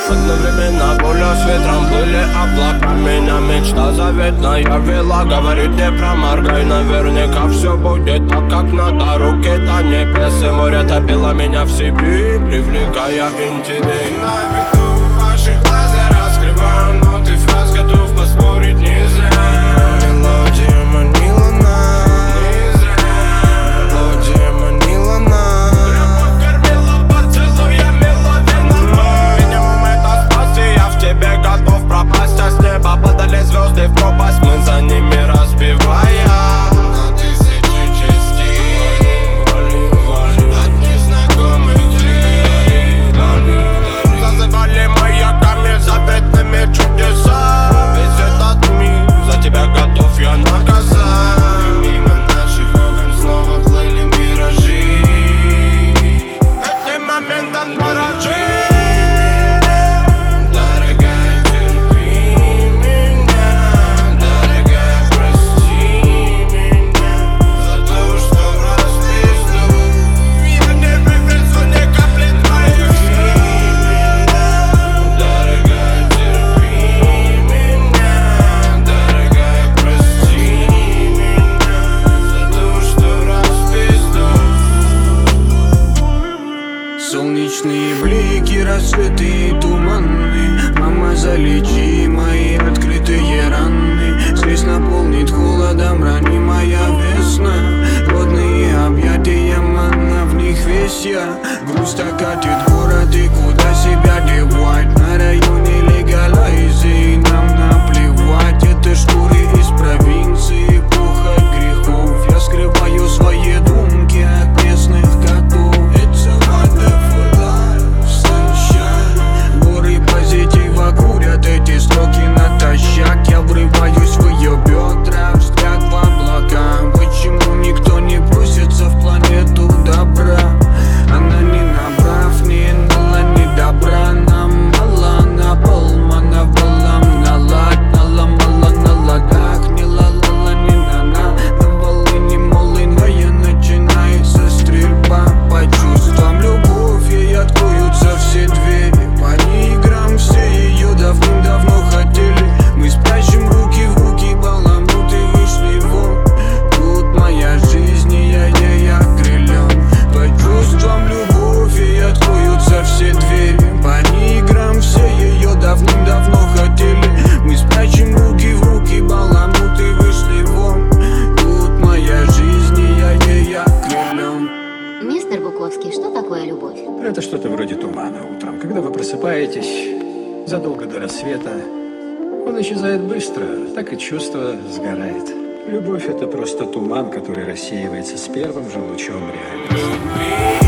Одновременно пуля с ветром плыли облака. Меня мечта заветная вела, говорит не проморгай. Наверняка все будет так, как надо. Руки-то небесы, море топило меня в себе, привлекая интерес. На виду ваших глаза раскрываю, но ты фраз готов поспорить не зря. Мелодия манила нас, не зря. Мелодия манила нас. Любовь кормила поцелуями, ловя на мой. Минимум это спас, и я в тебе готов пропасть. А с неба падали звезды в пропасть, мы за ними разбивая на тысячи частей. От незнакомых дверей зазывали маяками заветными чудеса. Весь этот мир за тебя готов я наказать. Мимо наших окон снова плыли миражи. Этим моментом дорожи. Дорогая, терпи меня. Дорогая, прости меня за то, что распизду. Я не вывезу ни капли твоих слез. Дорогая, терпи меня. Дорогая, прости меня за то, что распизду. Солнечные блики, рассветы и туманы. Мама, залечи мои открытые раны. Здесь наполнит холодом ранимая весна. Родные объятия, манна, в них весь я. Грусть окатит город, и куда себя девать? На районе легалайзы, нам наплевать. Это шкуры из провинции, похоть грехов. Я скрываю свои думки от местных котов. It's a wonderful life, sunshine. Горы позитива курят эти строки натощак. Я врываюсь в ее бедра, взгляд в облака. Почему никто не просится в планету добра? Она не набрав, не дала ни добра. Нам мало, наполмана валом, наломала на ладах. Не ла-ла-ла, не на-на, на волыне молыная начинается стрельба. По чувствам любовь, ей откроются все двери. По играм все ее давным-давно хотели. Мы спрячем руки в руки, баламуты вышли вон. Тут моя жизнь, и я ей окрылен. По чувствам любовь, ей откроются все двери. По играм все ее давным-давно хотели. Мы спрячем руки в руки, баламуты вышли вон. Тут моя жизнь, и я ей окрылен. Мистер Буковский, что такое любовь? Это что-то вроде тумана утром. Когда вы просыпаетесь задолго до рассвета, он исчезает быстро, так и чувство сгорает. Любовь — это просто туман, который рассеивается с первым же лучом реальности.